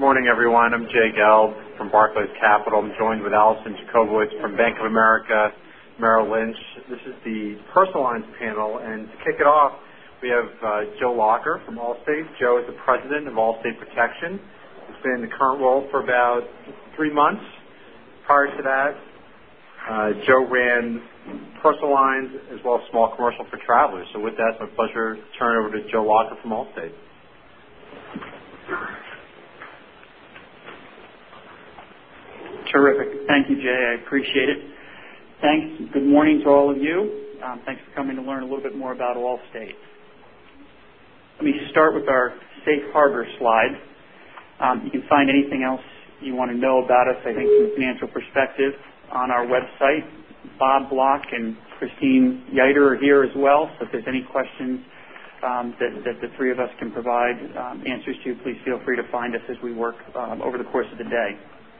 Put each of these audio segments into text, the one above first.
Morning, everyone. I'm Jay Gelb from Barclays Capital. I'm joined with Allison Jacobowitz from Bank of America, Merrill Lynch. This is the personal lines panel, and to kick it off, we have Joe Lacher from Allstate. Joe is the president of Allstate Protection. He's been in the current role for about 3 months. Prior to that, Joe ran personal lines as well as small commercial for Travelers. So with that, it's my pleasure to turn it over to Joe Lacher from Allstate. Terrific. Thank you, Jay. I appreciate it. Thanks. Good morning to all of you. Thanks for coming to learn a little bit more about Allstate. Let me start with our safe harbor slide. You can find anything else you want to know about us, I think, from a financial perspective on our website. Bob Block and Christine Yeiter are here as well, so if there's any questions that the three of us can provide answers to, please feel free to find us as we work over the course of the day.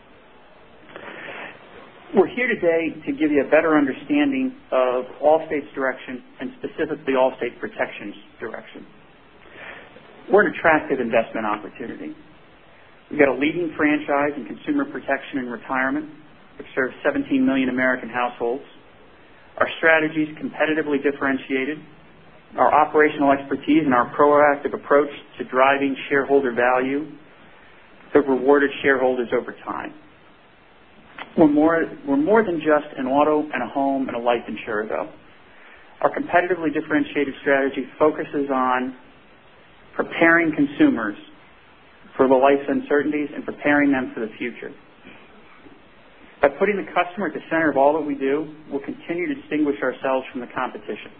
We're here today to give you a better understanding of Allstate's direction and specifically Allstate Protection's direction. We're an attractive investment opportunity. We've got a leading franchise in consumer protection and retirement, which serves 17 million American households. Our strategy is competitively differentiated. Our operational expertise and our proactive approach to driving shareholder value have rewarded shareholders over time. We're more than just an auto and a home and a life insurer, though. Our competitively differentiated strategy focuses on preparing consumers for the life's uncertainties and preparing them for the future. By putting the customer at the center of all that we do, we'll continue to distinguish ourselves from the competition.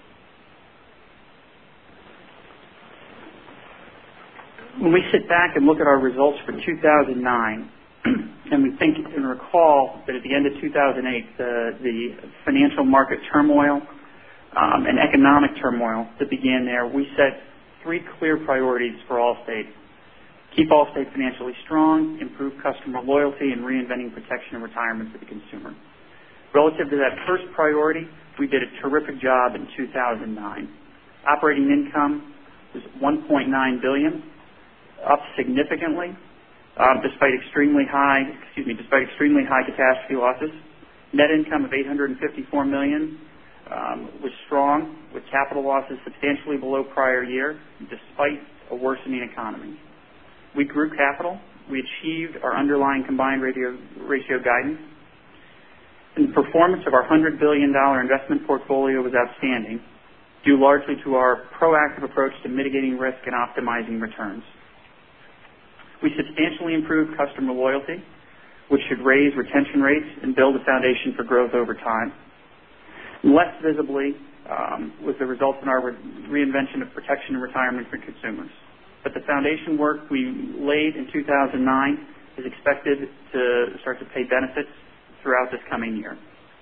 When we sit back and look at our results for 2009, and we think and recall that at the end of 2008, the financial market turmoil and economic turmoil that began there, we set 3 clear priorities for Allstate. Keep Allstate financially strong, improve customer loyalty, and reinventing protection and retirement for the consumer. Relative to that first priority, we did a terrific job in 2009. Operating income was $1.9 billion, up significantly. Despite extremely high catastrophe losses. Net income of $854 million was strong, with capital losses substantially below prior year, despite a worsening economy. We grew capital. We achieved our underlying combined ratio guidance. And the performance of our $100 billion investment portfolio was outstanding, due largely to our proactive approach to mitigating risk and optimizing returns. We substantially improved customer loyalty, which should raise retention rates and build a foundation for growth over time. Less visibly was the result in our reinvention of protection and retirement for consumers. But the foundation work we laid in 2009 is expected to start to pay benefits throughout this coming year.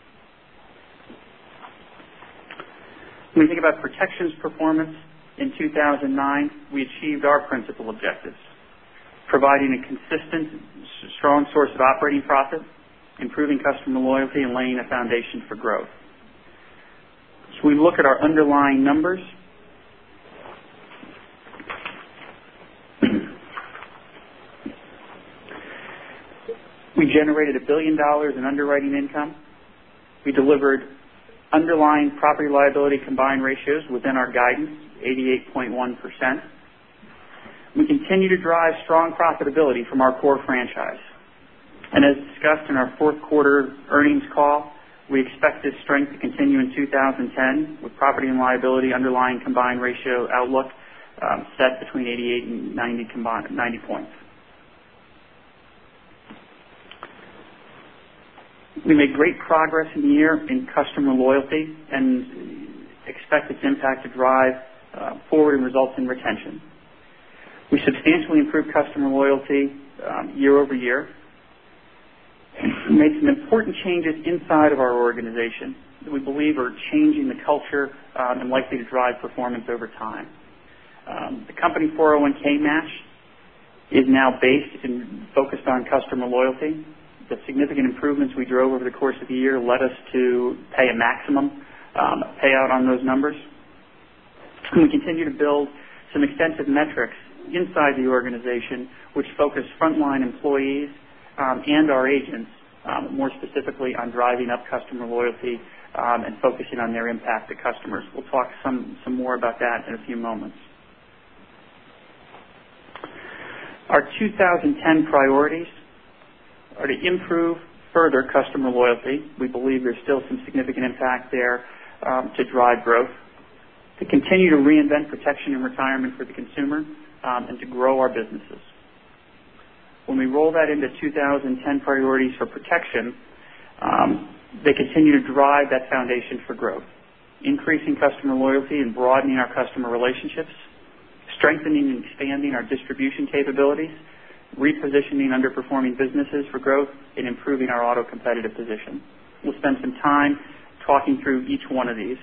When we think about protection's performance in 2009, we achieved our principal objectives: providing a consistent, strong source of operating profit, improving customer loyalty, and laying a foundation for growth. So we look at our underlying numbers. We generated $1 billion in underwriting income. We delivered underlying property liability combined ratios within our guidance, 88.1%. We continue to drive strong profitability from our core franchise. And as discussed in our fourth quarter earnings call, we expect this strength to continue in 2010 with property and liability underlying combined ratio outlook set between 88 and 90 points. We made great progress in the year in customer loyalty and expect its impact to drive forward and results in retention. We substantially improved customer loyalty year over year. We made some important changes inside of our organization that we believe are changing the culture and likely to drive performance over time. The company 401k match is now based and focused on customer loyalty. The significant improvements we drove over the course of the year led us to pay a maximum payout on those numbers. And we continue to build some extensive metrics inside the organization, which focus frontline employees and our agents more specifically on driving up customer loyalty and focusing on their impact to customers. We'll talk some more about that in a few moments. Our 2010 priorities are to improve further customer loyalty. We believe there's still some significant impact there to drive growth, to continue to reinvent protection and retirement for the consumer, and to grow our businesses. When we roll that into 2010 priorities for protection, they continue to drive that foundation for growth, increasing customer loyalty and broadening our customer relationships, strengthening and expanding our distribution capabilities, repositioning underperforming businesses for growth, and improving our auto competitive position. We'll spend some time talking through each one of these.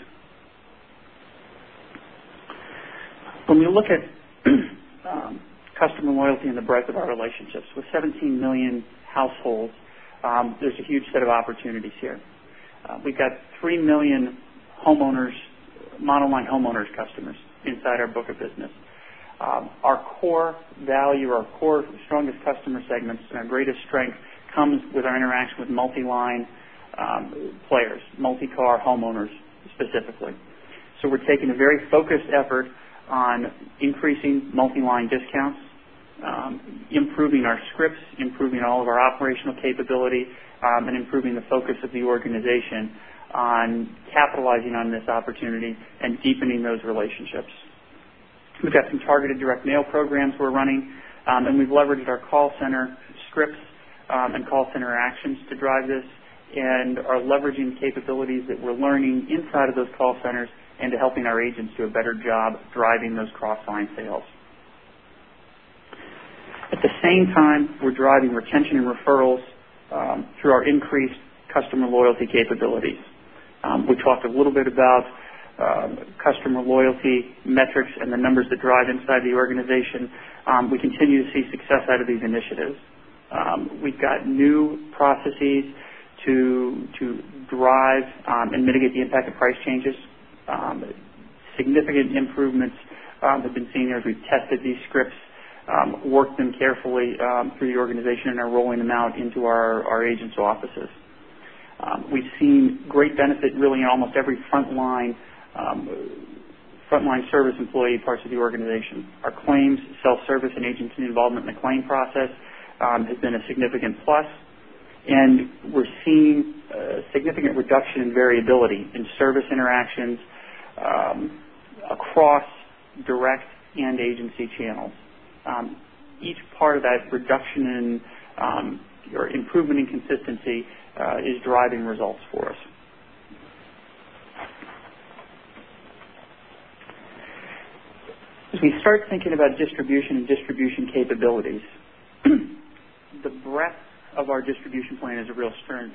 When we look at customer loyalty and the breadth of our relationships, with 17 million households, there's a huge set of opportunities here. We've got 3 million homeowners, monoline homeowners customers inside our book of business. Our core value, our core strongest customer segments, and our greatest strength comes with our interaction with multi-line players, multi-car homeowners specifically. So we're taking a very focused effort on increasing multi-line discounts, improving our scripts, improving all of our operational capability, and improving the focus of the organization on capitalizing on this opportunity and deepening those relationships. We've got some targeted direct mail programs we're running, and we've leveraged our call center scripts and call center actions to drive this, and are leveraging capabilities that we're learning inside of those call centers and to helping our agents do a better job driving those cross-line sales. At the same time, we're driving retention and referrals through our increased customer loyalty capabilities. We talked a little bit about customer loyalty metrics and the numbers that drive inside the organization. We continue to see success out of these initiatives. We've got new processes to drive and mitigate the impact of price changes. Significant improvements have been seen as we've tested these scripts, worked them carefully through the organization, and are rolling them out into our agents' offices. We've seen great benefit really in almost every frontline service employee parts of the organization. Our claims, self-service, and agency involvement in the claim process has been a significant plus, and we're seeing a significant reduction in variability in service interactions across direct and agency channels. Each part of that reduction in or improvement in consistency is driving results for us. As we start thinking about distribution and distribution capabilities, the breadth of our distribution plan is a real strength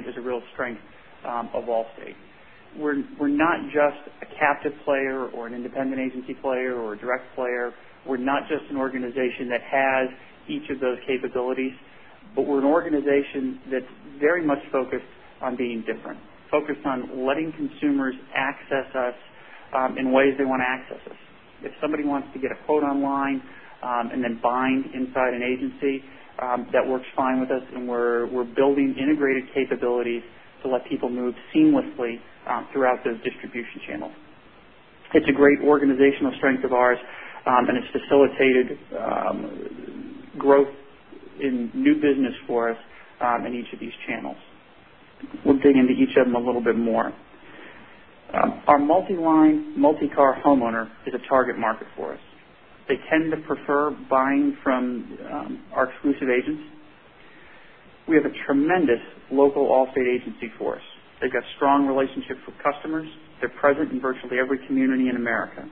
of Allstate. We're not just a captive player or an independent agency player or a direct player. We're not just an organization that has each of those capabilities, but we're an organization that's very much focused on being different, focused on letting consumers access us in ways they want to access us. If somebody wants to get a quote online and then bind inside an agency, that works fine with us, and we're building integrated capabilities to let people move seamlessly throughout those distribution channels. It's a great organizational strength of ours, and it's facilitated growth in new business for us in each of these channels. We'll dig into each of them a little bit more. Our multi-line, multi-car homeowner is a target market for us. They tend to prefer buying from our exclusive agents. We have a tremendous local Allstate agency force. They've got strong relationships with customers. They're present in virtually every community in America.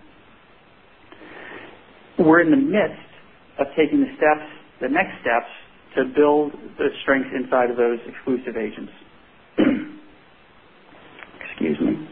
We're in the midst of taking the next steps to build the strength inside of those exclusive agents. Excuse me.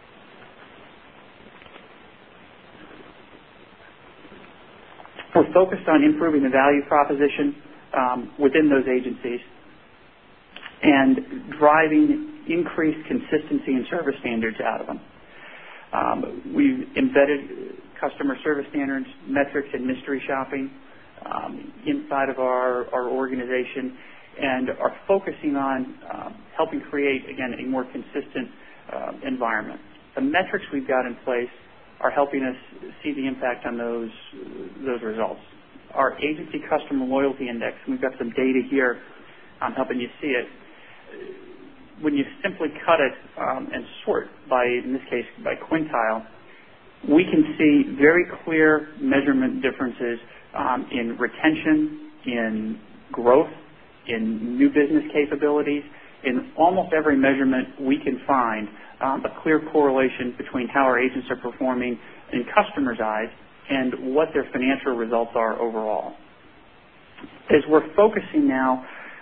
We're focused on improving the value proposition within those agencies and driving increased consistency and service standards out of them. We've embedded customer service standards, metrics, and mystery shopping inside of our organization, and are focusing on helping create, again, a more consistent environment. The metrics we've got in place are helping us see the impact on those results. Our agency customer loyalty index, and we've got some data here helping you see it. When you simply cut it and sort by, in this case, by quintile, we can see very clear measurement differences in retention, in growth, in new business capabilities. In almost every measurement we can find a clear correlation between how our agents are performing in customers' eyes and what their financial results are overall. As we're focusing now,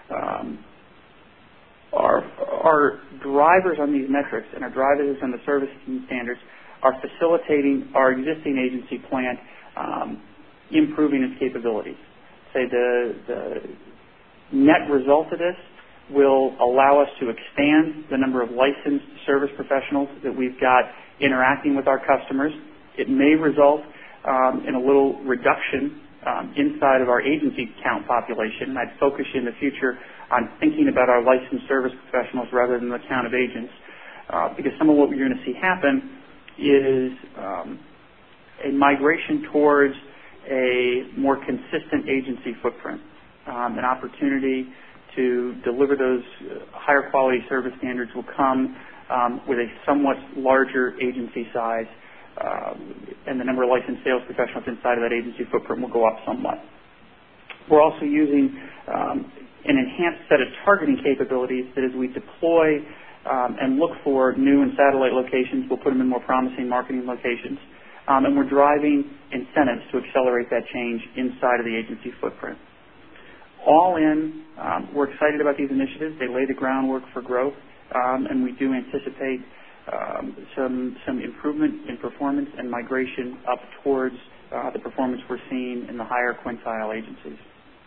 our drivers on these metrics and our drivers on the service standards are facilitating our existing agency plan improving its capabilities. Say the net result of this will allow us to expand the number of licensed service professionals that we've got interacting with our customers. It may result in a little reduction inside of our agency count population. I'd focus you in the future on thinking about our licensed service professionals rather than the count of agents, because some of what we're going to see happen is a migration towards a more consistent agency footprint, an opportunity to deliver those higher quality service standards will come with a somewhat larger agency size, and the number of licensed sales professionals inside of that agency footprint will go up somewhat. We're also using an enhanced set of targeting capabilities that as we deploy and look for new and satellite locations, we'll put them in more promising marketing locations. And we're driving incentives to accelerate that change inside of the agency footprint. All in, we're excited about these initiatives. They lay the groundwork for growth, and we do anticipate some improvement in performance and migration up towards the performance we're seeing in the higher quintile agencies.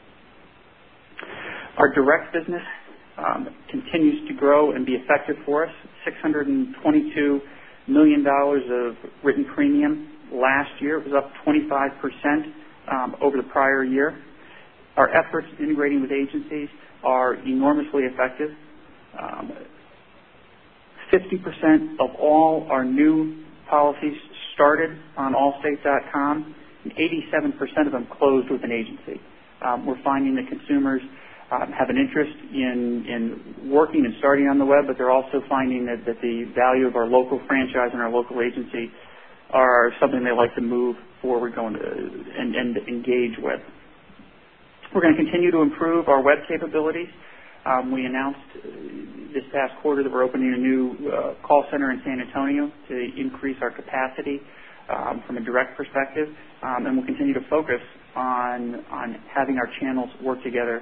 Our direct business continues to grow and be effective for us. $622 million of written premium last year. It was up 25% over the prior year. Our efforts integrating with agencies are enormously effective. 50% of all our new policies started on Allstate.com, and 87% of them closed with an agency. We're finding that consumers have an interest in working and starting on the web, but they're also finding that the value of our local franchise and our local agency are something they like to move forward and engage with. We're going to continue to improve our web capabilities. We announced this past quarter that we're opening a new call center in San Antonio to increase our capacity from a direct perspective, and we'll continue to focus on having our channels work together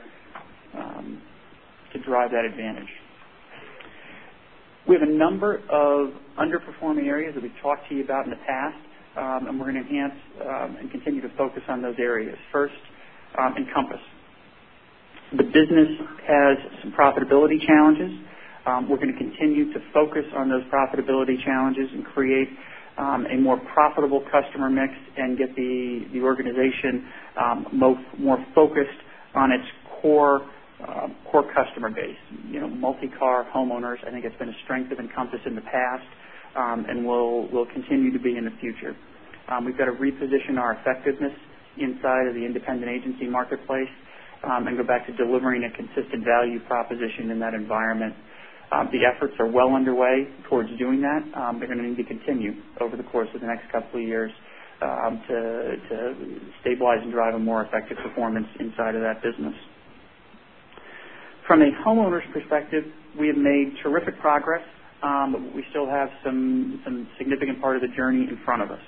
to drive that advantage. We have a number of underperforming areas that we've talked to you about in the past, and we're going to enhance and continue to focus on those areas. First, Encompass. The business has some profitability challenges. We're going to continue to focus on those profitability challenges and create a more profitable customer mix and get the organization more focused on its core customer base. Multi-car homeowners, I think it's been a strength of Encompass in the past, and will continue to be in the future. We've got to reposition our effectiveness inside of the independent agency marketplace and go back to delivering a consistent value proposition in that environment. The efforts are well underway towards doing that. They're going to need to continue over the course of the next couple of years to stabilize and drive a more effective performance inside of that business. From a homeowner's perspective, we have made terrific progress, but we still have some significant part of the journey in front of us.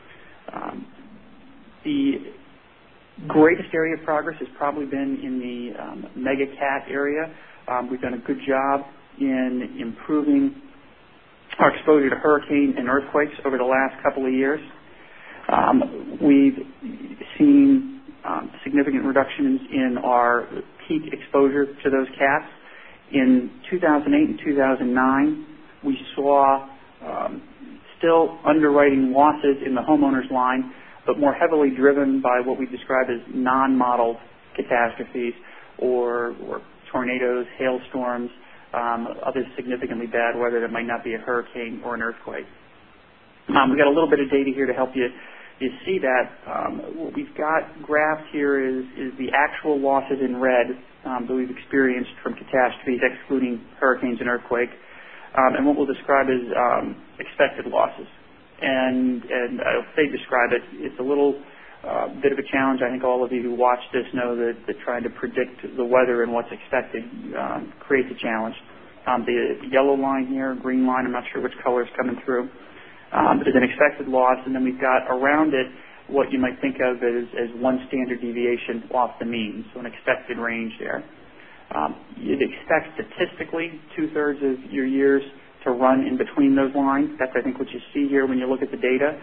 The greatest area of progress has probably been in the mega cat area. We've done a good job in improving our exposure to hurricane and earthquakes over the last couple of years. We've seen significant reductions in our peak exposure to those cats. In 2008 and 2009, we saw still underwriting losses in the homeowners line, but more heavily driven by what we describe as non-modeled catastrophes or tornadoes, hailstorms, other significantly bad weather that might not be a hurricane or an earthquake. We've got a little bit of data here to help you see that. What we've got graphed here is the actual losses in red that we've experienced from catastrophes, excluding hurricanes and earthquake, and what we'll describe as expected losses. And I'll say describe it. It's a little bit of a challenge. I think all of you who watch this know that trying to predict the weather and what's expected creates a challenge. The yellow line here, green line, I'm not sure which color is coming through, is an expected loss, and then we've got around it what you might think of as one standard deviation off the mean, so an expected range there. You'd expect statistically 2/3 of your years to run in between those lines. That's, I think, what you see here when you look at the data.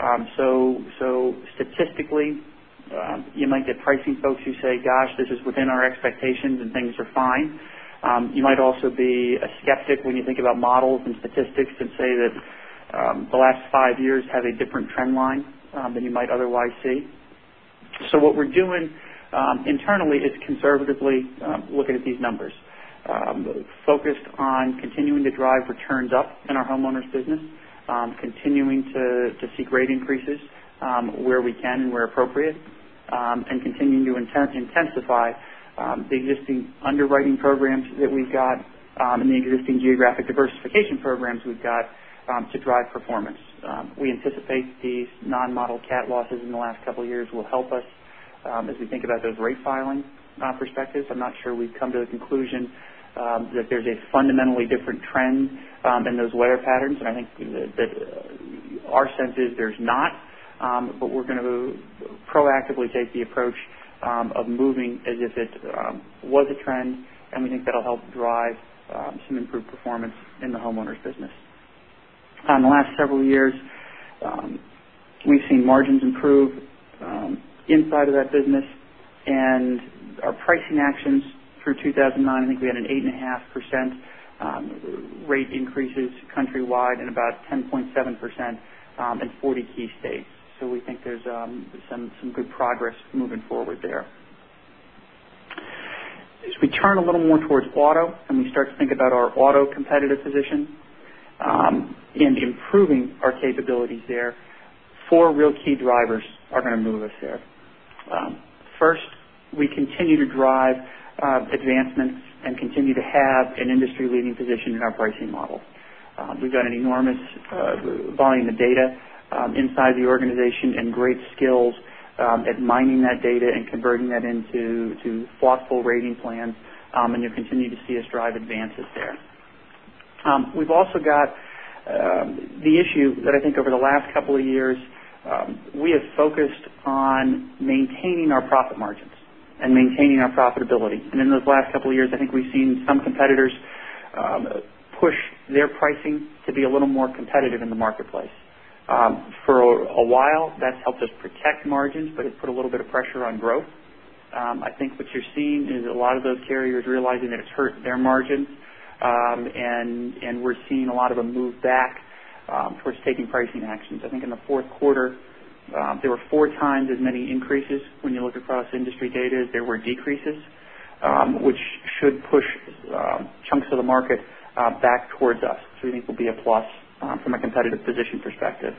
So statistically, you might get pricing folks who say, gosh, this is within our expectations and things are fine. You might also be a skeptic when you think about models and statistics and say that the last 5 years have a different trend line than you might otherwise see. So what we're doing internally is conservatively looking at these numbers, focused on continuing to drive returns up in our homeowners business, continuing to seek rate increases where we can and where appropriate, and continuing to intensify the existing underwriting programs that we've got and the existing geographic diversification programs we've got to drive performance. We anticipate these non-model cat losses in the last couple of years will help us as we think about those rate filing perspectives. I'm not sure we've come to the conclusion that there's a fundamentally different trend in those weather patterns, and I think that our sense is there's not, but we're going to proactively take the approach of moving as if it was a trend, and we think that'll help drive some improved performance in the homeowners business. In the last several years, we've seen margins improve inside of that business, and our pricing actions through 2009, I think we had an 8.5% rate increases countrywide and about 10.7% in 40 key states. So we think there's some good progress moving forward there. As we turn a little more towards auto and we start to think about our auto competitive position and improving our capabilities there, 4 real key drivers are going to move us there. First, we continue to drive advancements and continue to have an industry-leading position in our pricing model. We've got an enormous volume of data inside the organization and great skills at mining that data and converting that into thoughtful rating plans, and you'll continue to see us drive advances there. We've also got the issue that I think over the last couple of years we have focused on maintaining our profit margins and maintaining our profitability. And in those last couple of years, I think we've seen some competitors push their pricing to be a little more competitive in the marketplace. For a while, that's helped us protect margins, but it put a little bit of pressure on growth. I think what you're seeing is a lot of those carriers realizing that it's hurt their margins, and we're seeing a lot of them move back towards taking pricing actions. I think in the fourth quarter, there were 4 times as many increases when you look across industry data as there were decreases, which should push chunks of the market back towards us. So we think will be a plus from a competitive position perspective.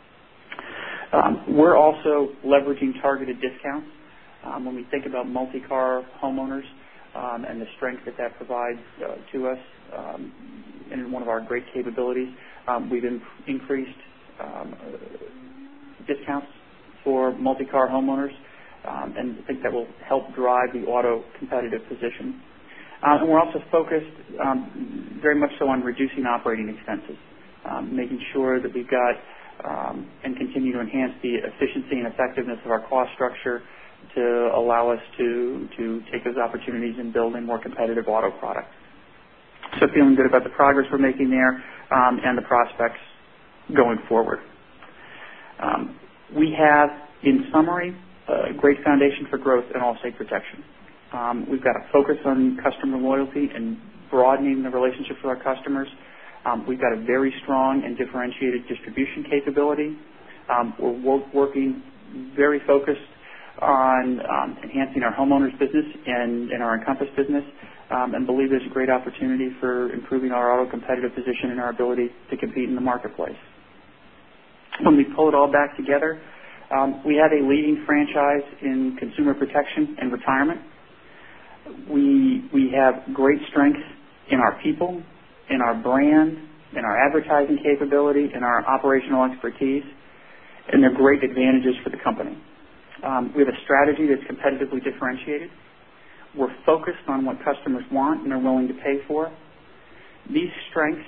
We're also leveraging targeted discounts. When we think about multi-car homeowners and the strength that provides to us in one of our great capabilities, we've increased discounts for multi-car homeowners, and I think that will help drive the auto competitive position. And we're also focused very much so on reducing operating expenses, making sure that we've got and continue to enhance the efficiency and effectiveness of our cost structure to allow us to take those opportunities and build a more competitive auto product. So feeling good about the progress we're making there and the prospects going forward. We have, in summary, a great foundation for growth in Allstate Protection. We've got a focus on customer loyalty and broadening the relationships with our customers. We've got a very strong and differentiated distribution capability. We're working very focused on enhancing our homeowners business and our Encompass business, and believe there's a great opportunity for improving our auto competitive position and our ability to compete in the marketplace. When we pull it all back together, we have a leading franchise in consumer protection and retirement. We have great strengths in our people, in our brand, in our advertising capability, in our operational expertise, and they're great advantages for the company. We have a strategy that's competitively differentiated. We're focused on what customers want and are willing to pay for. These strengths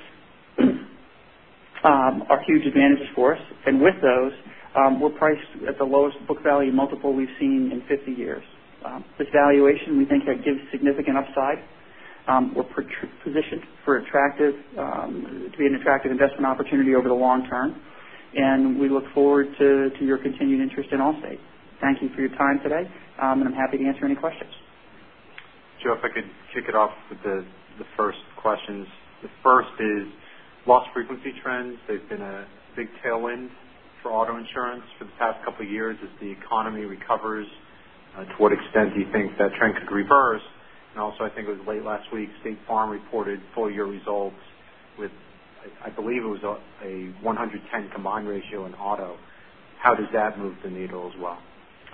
are huge advantages for us, and with those, we're priced at the lowest book value multiple we've seen in 50 years. This valuation, we think, that gives significant upside. We're positioned for to be an attractive investment opportunity over the long term, and we look forward to your continued interest in Allstate. Thank you for your time today, and I'm happy to answer any questions. Joe, if I could kick it off with the first questions. The first is loss frequency trends. They've been a big tailwind for auto insurance for the past couple of years as the economy recovers. To what extent do you think that trend could reverse? And also, I think it was late last week, State Farm reported full-year results with, I believe it was a 110 combined ratio in auto. How does that move the needle as well?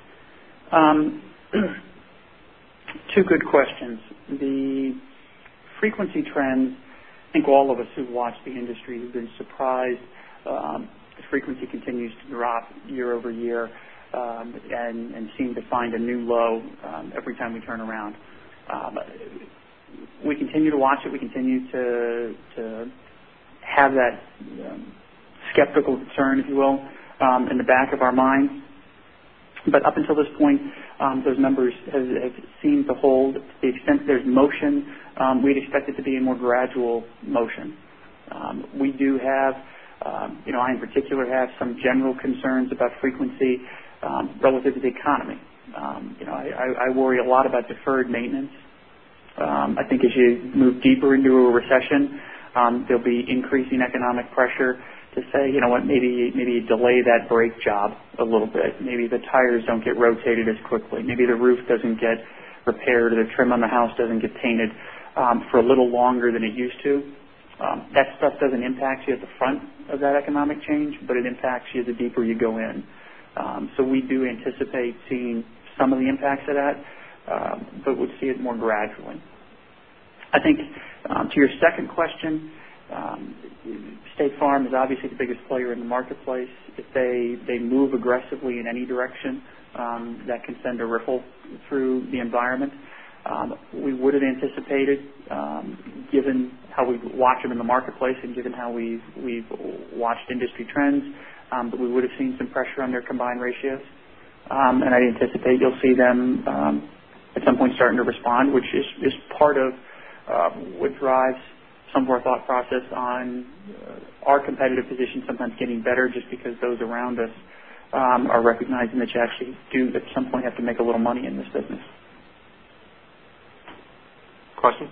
Two good questions. The frequency trends, I think all of us who've watched the industry have been surprised. The frequency continues to drop year over year and seem to find a new low every time we turn around. We continue to watch it. We continue to have that skeptical concern, if you will, in the back of our minds. But up until this point, those numbers have seemed to hold. To the extent there's motion, we'd expect it to be a more gradual motion. We do have, I in particular have some general concerns about frequency relative to the economy. I worry a lot about deferred maintenance. I think as you move deeper into a recession, there'll be increasing economic pressure to say, you know what, maybe you delay that brake job a little bit. Maybe the tires don't get rotated as quickly. Maybe the roof doesn't get repaired or the trim on the house doesn't get painted for a little longer than it used to. That stuff doesn't impact you at the front of that economic change, but it impacts you the deeper you go in. So we do anticipate seeing some of the impacts of that, but would see it more gradually. I think to your second question, State Farm is obviously the biggest player in the marketplace. If they move aggressively in any direction, that can send a ripple through the environment. We would have anticipated, given how we watch them in the marketplace and given how we've watched industry trends, that we would have seen some pressure on their combined ratios. And I anticipate you'll see them at some point starting to respond, which is part of what drives some of our thought process on our competitive position sometimes getting better just because those around us are recognizing that you actually do at some point have to make a little money in this business. Question?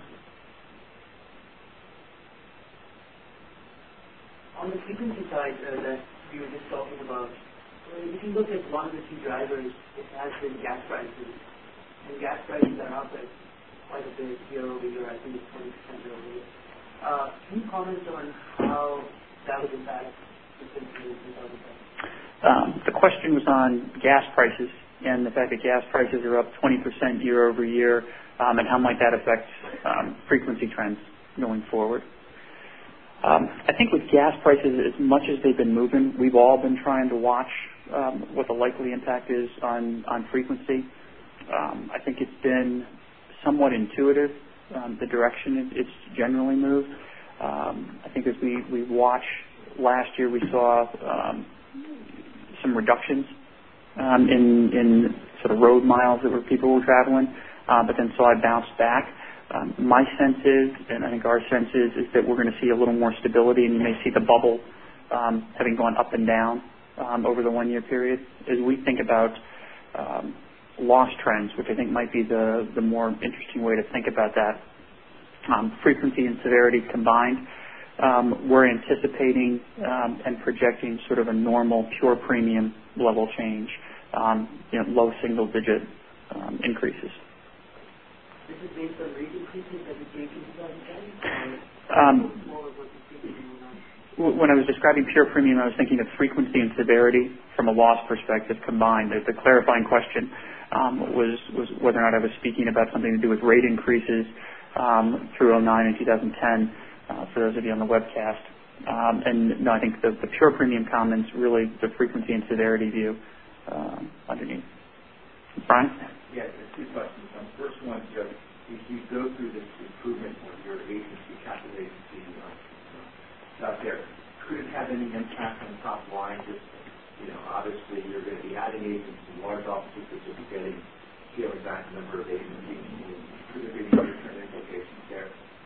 On the frequency side that you were just talking about, if you look at one of the key drivers, it has been gas prices. And gas prices are up at quite a bit year over year. I think it's 20% year over year. Can you comment on how that would impact the frequency in 2010? The question was on gas prices and the fact that gas prices are up 20% year over year, and how might that affect frequency trends going forward. I think with gas prices, as much as they've been moving, we've all been trying to watch what the likely impact is on frequency. I think it's been somewhat intuitive, the direction it's generally moved. I think as we watched last year, we saw some reductions in sort of road miles that people were traveling, but then saw it bounce back. My sense is, and I think our sense is that we're going to see a little more stability, and you may see the bubble having gone up and down over the 1 year period. As we think about loss trends, which I think might be the more interesting way to think about that, frequency and severity combined, we're anticipating and projecting sort of a normal pure premium level change, low single-digit increases. This is based on rate increases that we take in 2010? When I was describing pure premium, I was thinking of frequency and severity from a loss perspective combined. The clarifying question was whether or not I was speaking about something to do with rate increases through 2009 and 2010, for those of you on the webcast. And no, I think the pure premium comments really the frequency and severity view underneath. Brian? Yeah, there's two questions. First one, Joe, if you go through this improvement of your agency, capital agency out there, could it have any impact on the top line? Just, obviously you're going to be adding agents in large offices that you'll be scaling back the number of agencies. Could there be any different implications there?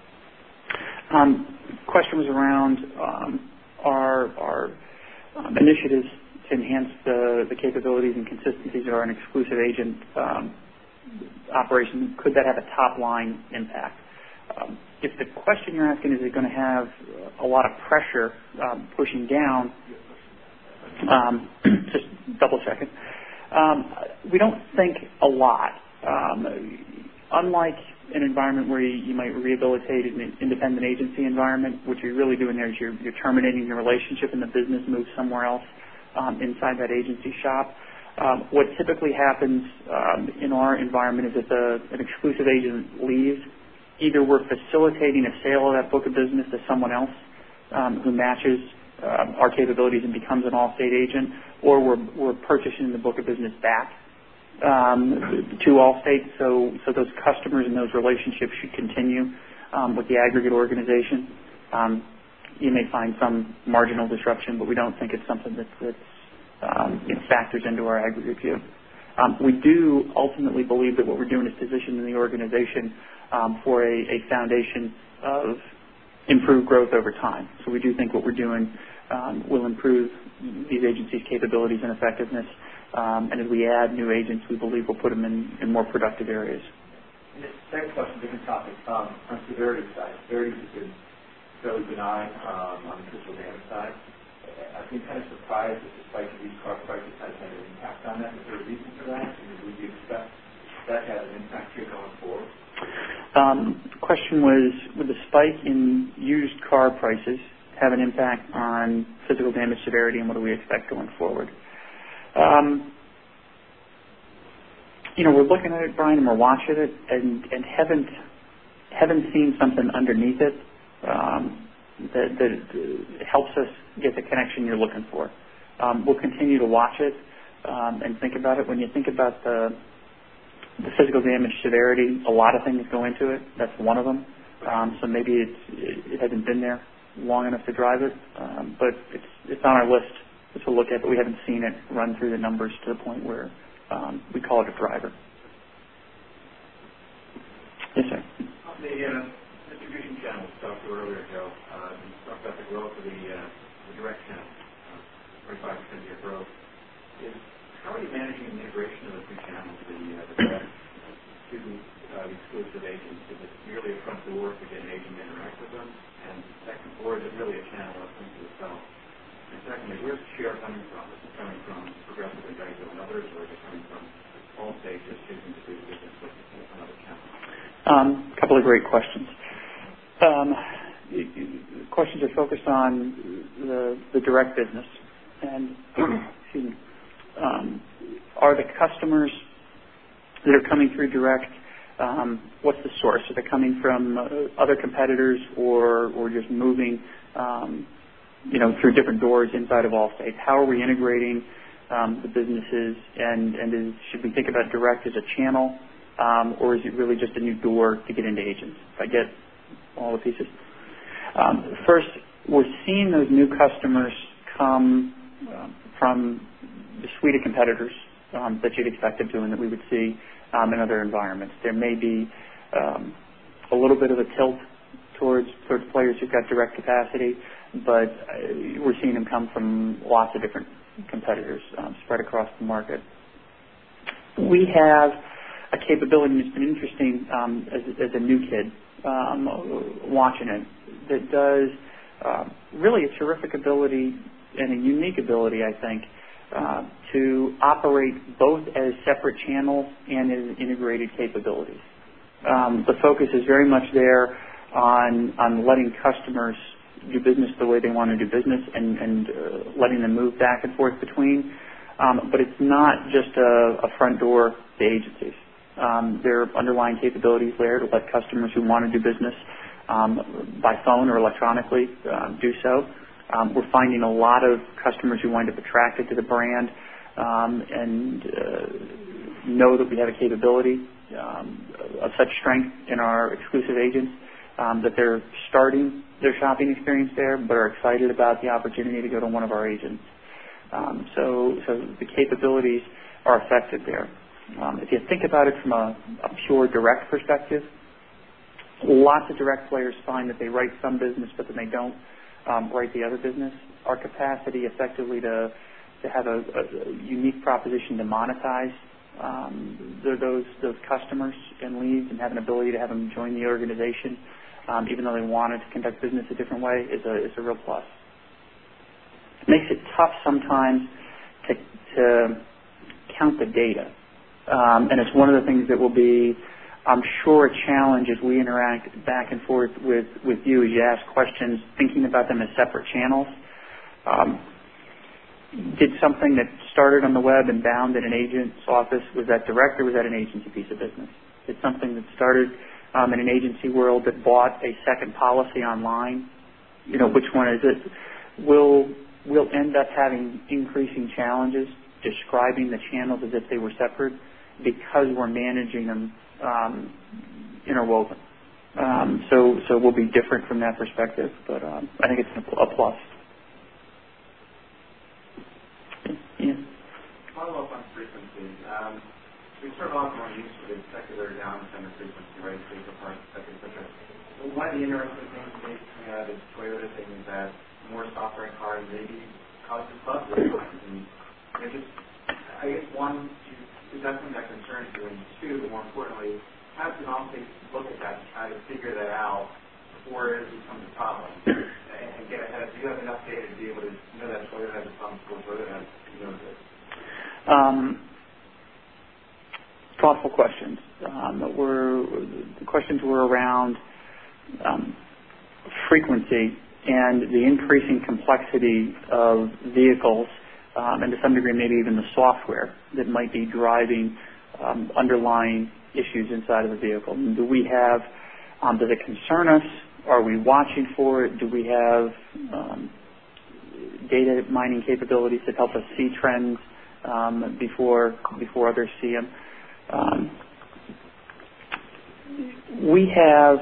Question was around our initiatives to enhance the capabilities and consistencies of our exclusive agent operation. Could that have a top-line impact? If the question you're asking is it going to have a lot of pressure pushing down, just double-check it. We don't think a lot. Unlike an environment where you might rehabilitate an independent agency environment, what you're really doing there is you're terminating the relationship and the business moves somewhere else inside that agency shop. What typically happens in our environment is if an exclusive agent leaves, either we're facilitating a sale of that book of business to someone else who matches our capabilities and becomes an Allstate agent, or we're purchasing the book of business back to Allstate. So those customers and those relationships should continue with the aggregate organization. You may find some marginal disruption, but we don't think it's something that factors into our aggregate view. We do ultimately believe that what we're doing is positioning the organization for a foundation of improved growth over time. So we do think what we're doing will improve these agencies' capabilities and effectiveness. And as we add new agents, we believe we'll put them in more productive areas. And the second question, different topic. On the severity side, severity has been fairly benign on the physical damage side. I've been kind of surprised that the spike of these car prices has had an impact on that. Is there a reason for that? And would you expect that to have an impact here going forward? The question was, would the spike in used car prices have an impact on physical damage severity, and what do we expect going forward? We're looking at it, Brian, and we're watching it, and haven't seen something underneath it that helps us get the connection you're looking for. We'll continue to watch it and think about it. When you think about the physical damage severity, a lot of things go into it. That's one of them. So maybe it hasn't been there long enough to drive it, but it's on our list to look at, but we haven't seen it run through the numbers to the point where we call it a driver. Yes, sir. The distribution channel we talked to earlier, Joe, you talked about the growth of the direct channel, 25% of your growth. How are you managing the integration of the two channels, the direct to the exclusive agents? Is it merely a front door to get an agent to interact with them? And second, or is it really a channel that's linked to itself? And secondly, where's the share coming from? Is it coming from Progressive and Geico and others, or is it coming from Allstate just choosing to do business with another channel? A couple of great questions. Questions are focused on the direct business. And excuse me, are the customers that are coming through direct, what's the source? Are they coming from other competitors or just moving through different doors inside of Allstate? How are we integrating the businesses, and should we think about direct as a channel, or is it really just a new door to get into agents? If I get all the pieces. First, we're seeing those new customers come from the suite of competitors that you'd expect them to and that we would see in other environments. There may be a little bit of a tilt towards players who've got direct capacity, but we're seeing them come from lots of different competitors spread across the market. We have a capability that's been interesting as a new kid watching it that does really a terrific ability and a unique ability, I think, to operate both as separate channels and as integrated capabilities. The focus is very much there on letting customers do business the way they want to do business and letting them move back and forth between. But it's not just a front door to agencies. There are underlying capabilities there to let customers who want to do business by phone or electronically do so. We're finding a lot of customers who wind up attracted to the brand and know that we have a capability of such strength in our exclusive agents that they're starting their shopping experience there, but are excited about the opportunity to go to one of our agents. So the capabilities are effective there. If you think about it from a pure direct perspective, lots of direct players find that they write some business, but then they don't write the other business. Our capacity effectively to have a unique proposition to monetize those customers and leads and have an ability to have them join the organization, even though they wanted to conduct business a different way, is a real plus. It makes it tough sometimes to count the data. And it's one of the things that will be, I'm sure, a challenge as we interact back and forth with you as you ask questions, thinking about them as separate channels. Did something that started on the web and bound in an agent's office, was that direct or was that an agency piece of business? Did something that started in an agency world that bought a second policy online, which one is it? We'll end up having increasing challenges describing the channels as if they were separate because we're managing them interwoven. So we'll be different from that perspective, but I think it's a plus. Yeah. Follow up on frequency. We start off more used to the secular downtrend of frequency, right? Paper parts, etc. One of the interesting things coming out of this Toyota thing is that more software in cars maybe causes love and I guess one, is that something that concerns you? And two, more importantly, how does an office look at that to try to figure that out before it becomes a problem and get ahead? Do you have enough data to be able to know that Toyota has a problem before Toyota has this? Thoughtful questions. The questions were around frequency and the increasing complexity of vehicles, and to some degree maybe even the software that might be driving underlying issues inside of the vehicle. Do we have, does it concern us? Are we watching for it? Do we have data mining capabilities that help us see trends before others see them? We have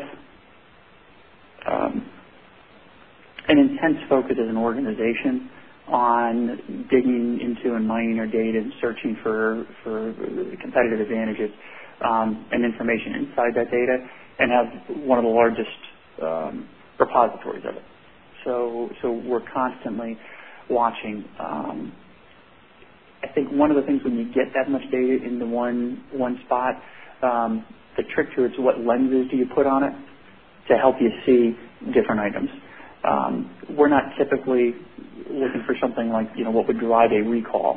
an intense focus as an organization on digging into and mining our data and searching for competitive advantages and information inside that data, and have one of the largest repositories of it. So we're constantly watching. I think one of the things when you get that much data into one spot, the trick to it is what lenses do you put on it to help you see different items. We're not typically looking for something like, what would drive a recall.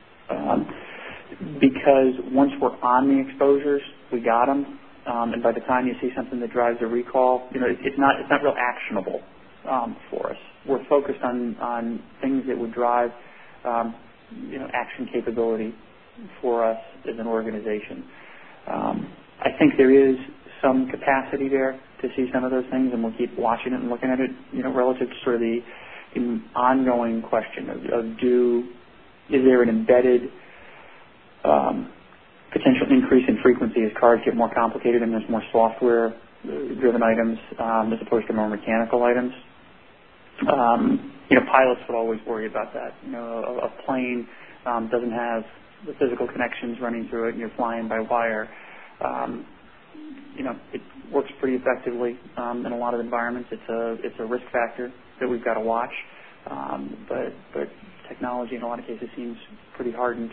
Because once we're on the exposures, we got them. And by the time you see something that drives a recall, it's not real actionable for us. We're focused on things that would drive, action capability for us as an organization. I think there is some capacity there to see some of those things, and we'll keep watching it and looking at it, relative to sort of the ongoing question of is there an embedded potential increase in frequency as cars get more complicated and there's more software-driven items as opposed to more mechanical items. Pilots would always worry about that. A plane doesn't have the physical connections running through it, and you're flying by wire. It works pretty effectively in a lot of environments. It's a risk factor that we've got to watch. But technology in a lot of cases seems pretty hardened.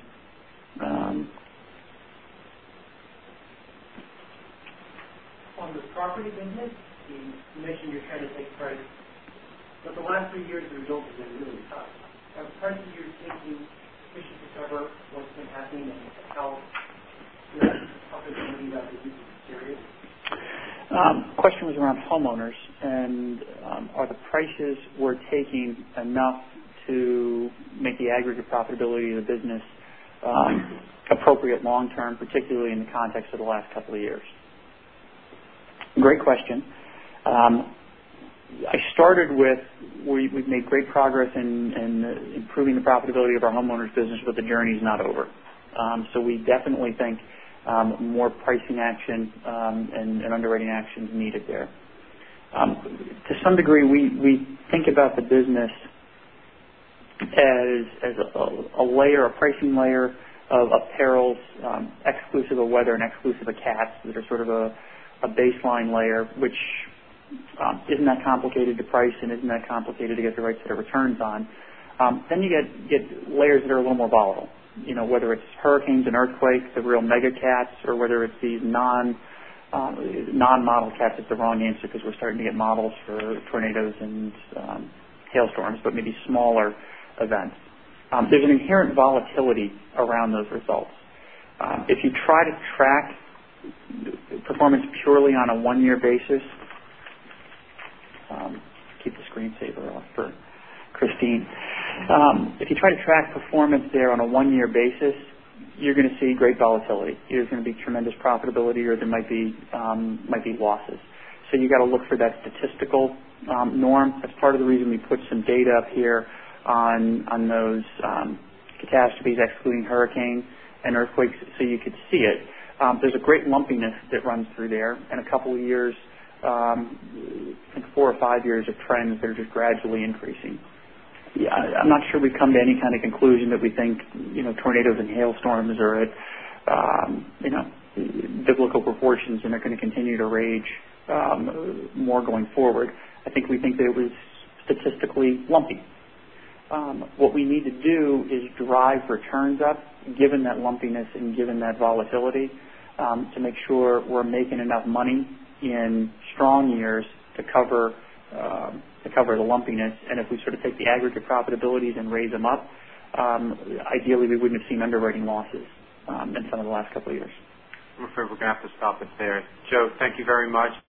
On the property business, you mentioned you're trying to take price But the last 3 years, the results have been really tough. Are prices you're taking sufficient to cover what's been happening and how profitability of that business is serious? Question was around homeowners, and are the prices we're taking enough to make the aggregate profitability of the business appropriate long term, particularly in the context of the last couple of years? Great question. I started with we've made great progress in improving the profitability of our homeowners business, but the journey's not over. So we definitely think more pricing action and underwriting actions needed there. To some degree, we think about the business as a layer, a pricing layer of perils, exclusive of weather and exclusive of cats, that are sort of a baseline layer, which isn't that complicated to price and isn't that complicated to get the right set of returns on. Then you get layers that are a little more volatile. You know, whether it's hurricanes and earthquakes, the real mega cats, or whether it's these non-model cats. It's the wrong answer because we're starting to get models for tornadoes and hailstorms, but maybe smaller events. There's an inherent volatility around those results. If you try to track performance purely on a one-year basis, keep the screensaver off for Christine. If you try to track performance there on a one-year basis, you're going to see great volatility. There's going to be tremendous profitability, or there might be losses. So you got to look for that statistical norm. That's part of the reason we put some data up here on those catastrophes, excluding hurricane and earthquakes, so you could see it. There's a great lumpiness that runs through there, and a couple of years, I think 4 or 5 years of trends that are just gradually increasing. Yeah, I'm not sure we've come to any kind of conclusion that we think, tornadoes and hailstorms are at, biblical proportions and are going to continue to rage more going forward. I think we think that it was statistically lumpy. What we need to do is drive returns up, given that lumpiness and given that volatility, to make sure we're making enough money in strong years to cover the lumpiness. And if we sort of take the aggregate profitabilities and raise them up, ideally we wouldn't have seen underwriting losses in some of the last couple of years. I'm afraid we're going to have to stop it there. Joe, thank you very much.